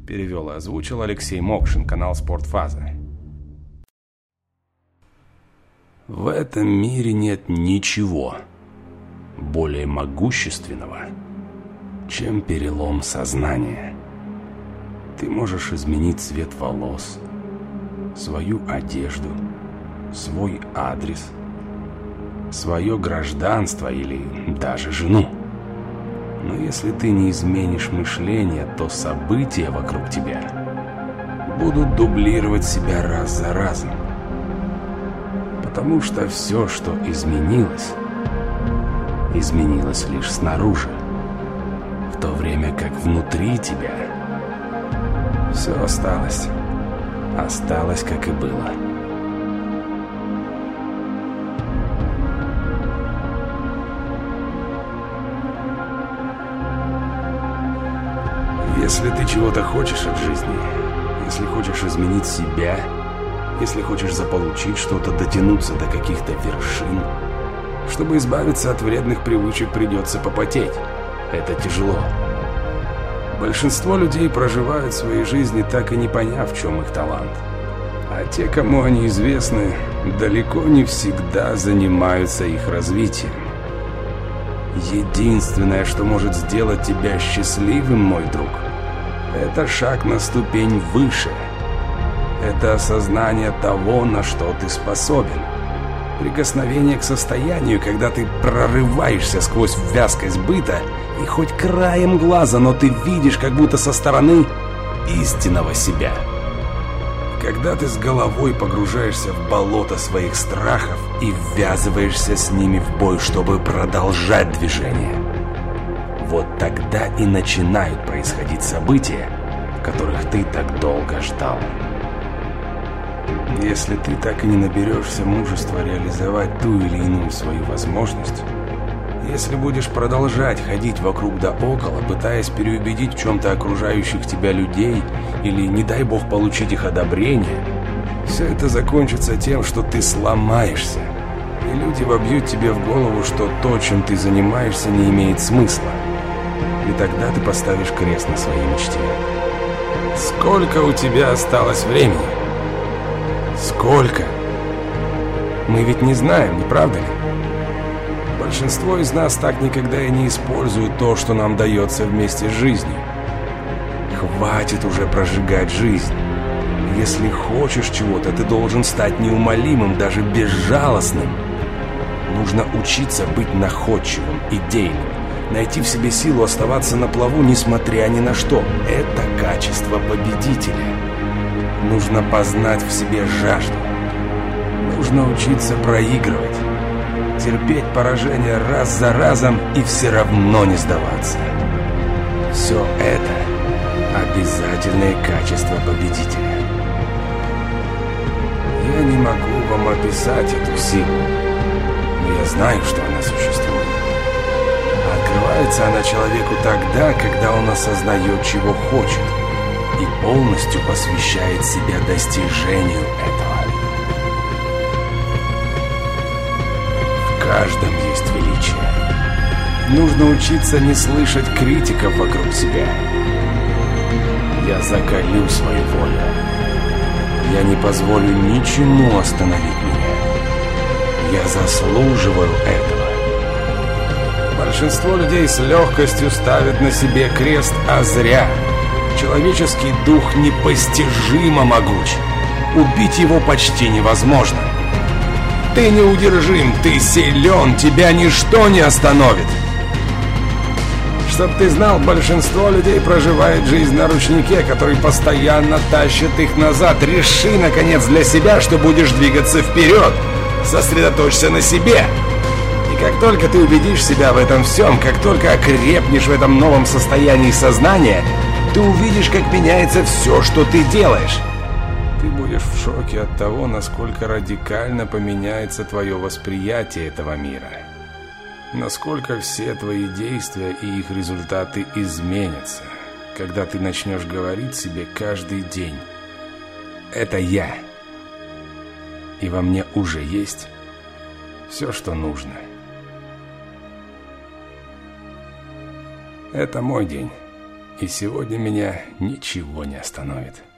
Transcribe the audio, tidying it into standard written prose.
Перевел и озвучил Алексей Мокшин, канал «Спортфаза». В этом мире нет ничего более могущественного, чем перелом сознания. Ты можешь изменить цвет волос, свою одежду, свой адрес, свое гражданство или даже жену. Но если ты не изменишь мышление, то события вокруг тебя будут дублировать себя раз за разом. Потому что все, что изменилось, изменилось лишь снаружи, в то время как внутри тебя все осталось как и было. Если ты чего-то хочешь от жизни, если хочешь изменить себя, если хочешь заполучить что-то, дотянуться до каких-то вершин, чтобы избавиться от вредных привычек, придется попотеть. Это тяжело. Большинство людей проживают свои жизни, так и не поняв, в чем их талант. А те, кому они известны, далеко не всегда занимаются их развитием. Единственное, что может сделать тебя счастливым, мой друг, это шаг на ступень выше. Это осознание того, на что ты способен. Прикосновение к состоянию, когда ты прорываешься сквозь вязкость быта, и хоть краем глаза, но ты видишь, как будто со стороны, истинного себя. Когда ты с головой погружаешься в болото своих страхов и ввязываешься с ними в бой, чтобы продолжать движение. Вот тогда и начинают происходить события, которых ты так долго ждал. Если ты так и не наберешься мужества реализовать ту или иную свою возможность, если будешь продолжать ходить вокруг да около, пытаясь переубедить в чем-то окружающих тебя людей или, не дай бог, получить их одобрение, все это закончится тем, что ты сломаешься, и люди вобьют тебе в голову, что то, чем ты занимаешься, не имеет смысла. И тогда ты поставишь крест на своей мечте. Сколько у тебя осталось времени? Сколько? Мы ведь не знаем, не правда ли? Большинство из нас так никогда и не используют то, что нам дается вместе с жизнью. Хватит уже прожигать жизнь. Если хочешь чего-то, ты должен стать неумолимым, даже безжалостным. Нужно учиться быть находчивым, идейным, найти в себе силу оставаться на плаву, несмотря ни на что. Это качество победителя. Нужно познать в себе жажду. Нужно учиться проигрывать. Терпеть поражение раз за разом и все равно не сдаваться. Все это обязательные качества победителя. Я не могу вам описать эту силу, но я знаю, что она существует. Открывается она человеку тогда, когда он осознает, чего хочет, и полностью посвящает себя достижению этого. В каждом есть величие. Нужно учиться не слышать критиков вокруг себя. Я закалю свою волю. Я не позволю ничему остановить меня. Я заслуживаю этого. Большинство людей с легкостью ставят на себе крест, а зря. Человеческий дух непостижимо могуч. Убить его почти невозможно. Ты неудержим, ты силен, тебя ничто не остановит. Чтоб ты знал, большинство людей проживает жизнь на ручнике, который постоянно тащит их назад. Реши, наконец, для себя, что будешь двигаться вперед. Сосредоточься на себе. И как только ты убедишь себя в этом всем, как только окрепнешь в этом новом состоянии сознания, ты увидишь, как меняется все, что ты делаешь. Ты будешь в шоке от того, насколько радикально поменяется твое восприятие этого мира. Насколько все твои действия и их результаты изменятся, когда ты начнешь говорить себе каждый день: «Это я, и во мне уже есть все, что нужно». Это мой день, И сегодня меня ничего не остановит.